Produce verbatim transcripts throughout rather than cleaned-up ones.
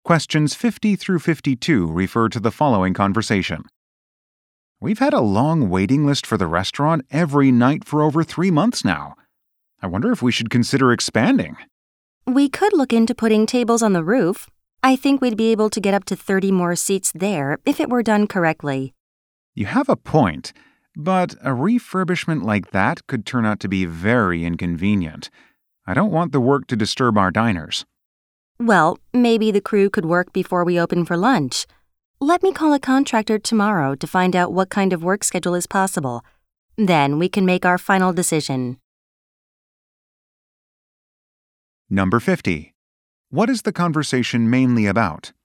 Questions fifty through fifty-two refer to the following conversation. We've had a long waiting list for the restaurant every night for over three months now. I wonder if we should consider expanding. We could look into putting tables on the roof. I think we'd be able to get up to thirty more seats there if it were done correctly. You have a point, but a refurbishment like that could turn out to be very inconvenient. I don't want the work to disturb our diners. Well, maybe the crew could work before we open for lunch. Let me call a contractor tomorrow to find out what kind of work schedule is possible. Then we can make our final decision. Number fifty. What is the conversation mainly about?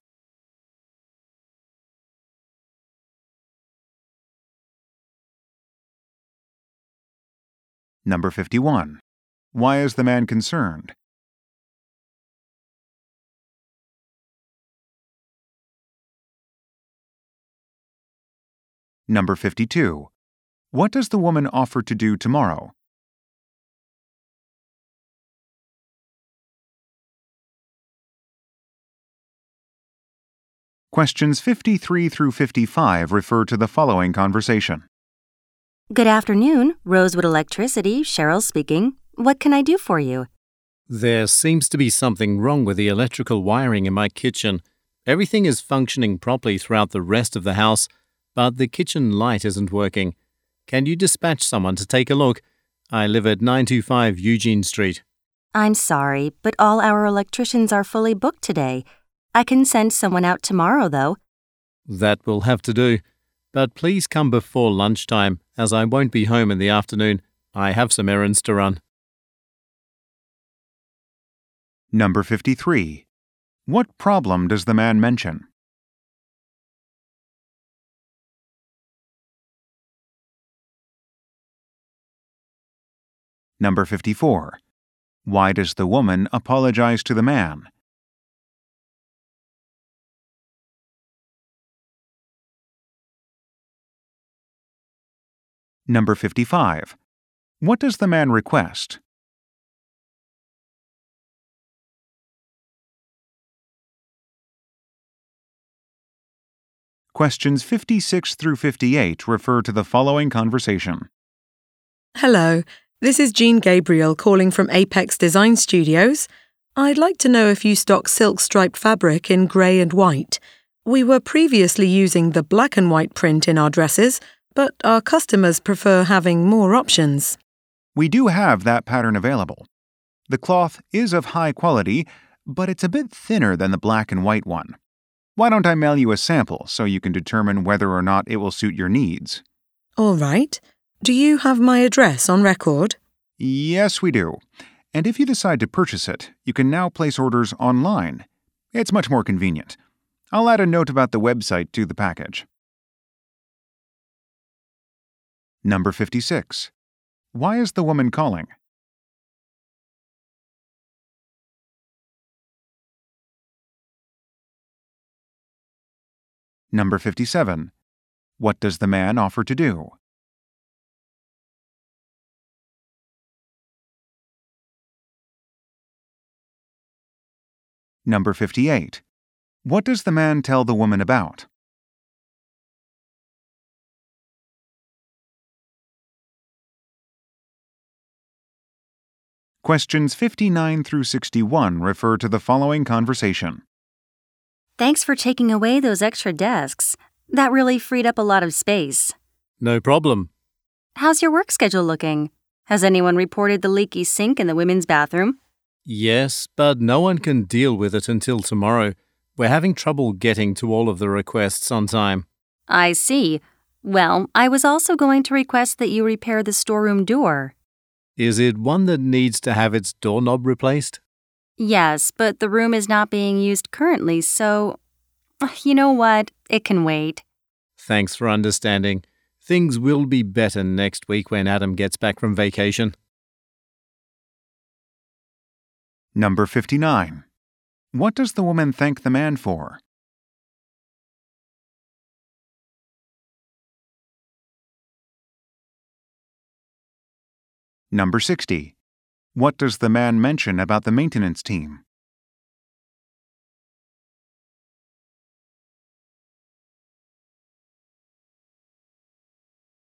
Number fifty-one. Why is the man concerned? Number fifty-two. What does the woman offer to do tomorrow? Questions fifty-three through fifty-five refer to the following conversation. Good afternoon, Rosewood Electricity, Cheryl speaking. What can I do for you? There seems to be something wrong with the electrical wiring in my kitchen. Everything is functioning properly throughout the rest of the house, but the kitchen light isn't working. Can you dispatch someone to take a look? I live at nine two five Eugene Street. I'm sorry, but all our electricians are fully booked today. I can send someone out tomorrow, though. That will have to do. But please come before lunchtime, as I won't be home in the afternoon. I have some errands to run. Number fifty-three. What problem does the man mention? Number fifty-four. Why does the woman apologize to the man? Number fifty-five. What does the man request? Questions fifty-six through fifty-eight refer to the following conversation. Hello, this is Jean Gabriel calling from Apex Design Studios. I'd like to know if you stock silk striped fabric in grey and white. We were previously using the black and white print in our dresses, but our customers prefer having more options. We do have that pattern available. The cloth is of high quality, but it's a bit thinner than the black and white one. Why don't I mail you a sample so you can determine whether or not it will suit your needs? All right. Do you have my address on record? Yes, we do. And if you decide to purchase it, you can now place orders online. It's much more convenient. I'll add a note about the website to the package. Number fifty-six. Why is the woman calling? Number fifty-seven. What does the man offer to do? Number fifty-eight. What does the man tell the woman about? Questions fifty-nine through sixty-one refer to the following conversation. Thanks for taking away those extra desks. That really freed up a lot of space. No problem. How's your work schedule looking? Has anyone reported the leaky sink in the women's bathroom? Yes, but no one can deal with it until tomorrow. We're having trouble getting to all of the requests on time. I see. Well, I was also going to request that you repair the storeroom door. Is it one that needs to have its doorknob replaced? Yes, but the room is not being used currently, so... You know what? It can wait. Thanks for understanding. Things will be better next week when Adam gets back from vacation. Number fifty-nine. What does the woman thank the man for? Number sixty. What does the man mention about the maintenance team?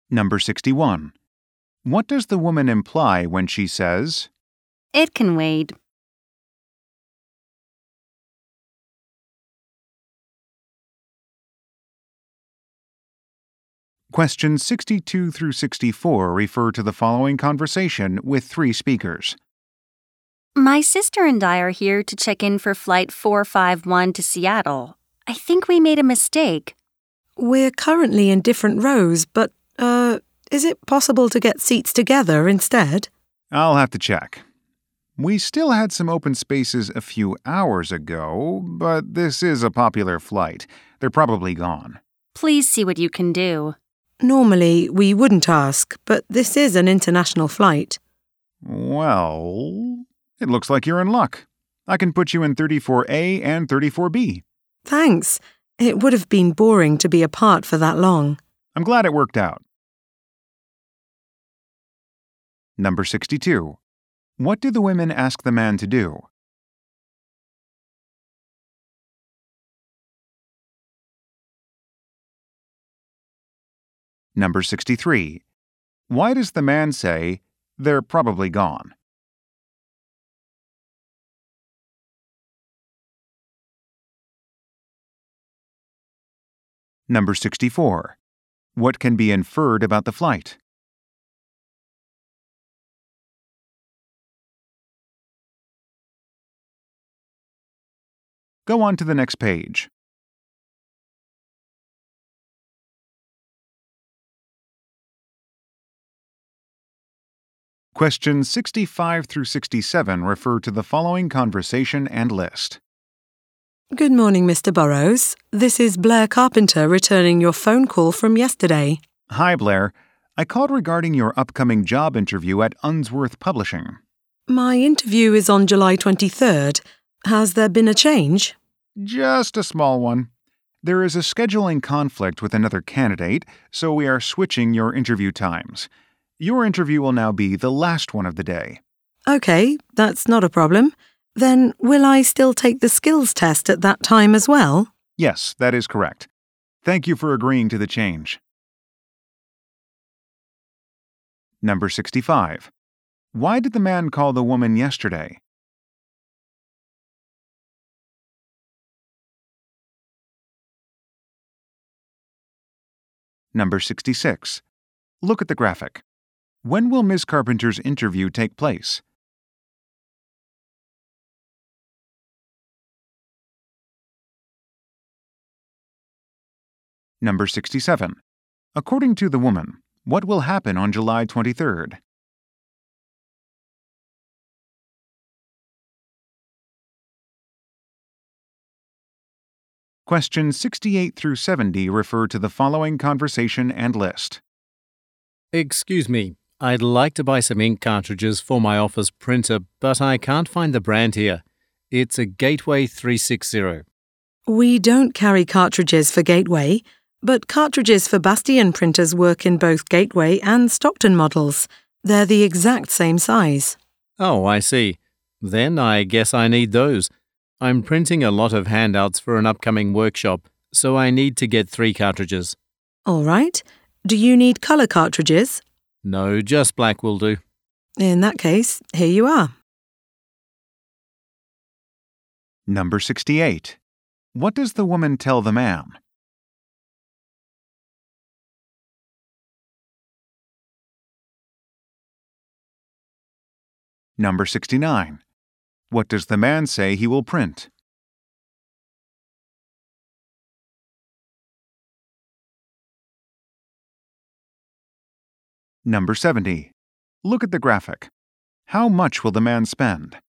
Number sixty-one. What does the woman imply when she says, It can wait. Questions sixty-two through sixty-four refer to the following conversation with three speakers. My sister and I are here to check in for Flight four five one to Seattle. I think we made a mistake. We're currently in different rows, but, uh, is it possible to get seats together instead? I'll have to check. We still had some open spaces a few hours ago, but this is a popular flight. They're probably gone. Please see what you can do. Normally, we wouldn't ask, but this is an international flight. Well, it looks like you're in luck. I can put you in thirty-four A and thirty-four B. Thanks. It would have been boring to be apart for that long. I'm glad it worked out. Number sixty-two. What do the women ask the man to do? Number sixty-three. Why does the man say, they're probably gone? Number sixty-four. What can be inferred about the flight? Go on to the next page. Questions sixty-five through sixty-seven refer to the following conversation and list. Good morning, Mister Burrows. This is Blair Carpenter returning your phone call from yesterday. Hi, Blair. I called regarding your upcoming job interview at Unsworth Publishing. My interview is on July twenty-third. Has there been a change? Just a small one. There is a scheduling conflict with another candidate, so we are switching your interview times. Your interview will now be the last one of the day. Okay, that's not a problem. Then will I still take the skills test at that time as well? Yes, that is correct. Thank you for agreeing to the change. Number sixty-five. Why did the man call the woman yesterday? Number sixty-six. Look at the graphic. When will Miz Carpenter's interview take place? Number sixty-seven. According to the woman, what will happen on July twenty-third? Questions sixty-eight through seventy refer to the following conversation and list. Excuse me, I'd like to buy some ink cartridges for my office printer, but I can't find the brand here. It's a Gateway three sixty. We don't carry cartridges for Gateway, but cartridges for Bastion printers work in both Gateway and Stockton models. They're the exact same size. Oh, I see. Then I guess I need those. I'm printing a lot of handouts for an upcoming workshop, so I need to get three cartridges. All right. Do you need colour cartridges? No, just black will do. In that case, here you are. Number sixty-eight. What does the woman tell the man? Number sixty-nine. What does the man say he will print? Number seventy. Look at the graphic. How much will the man spend?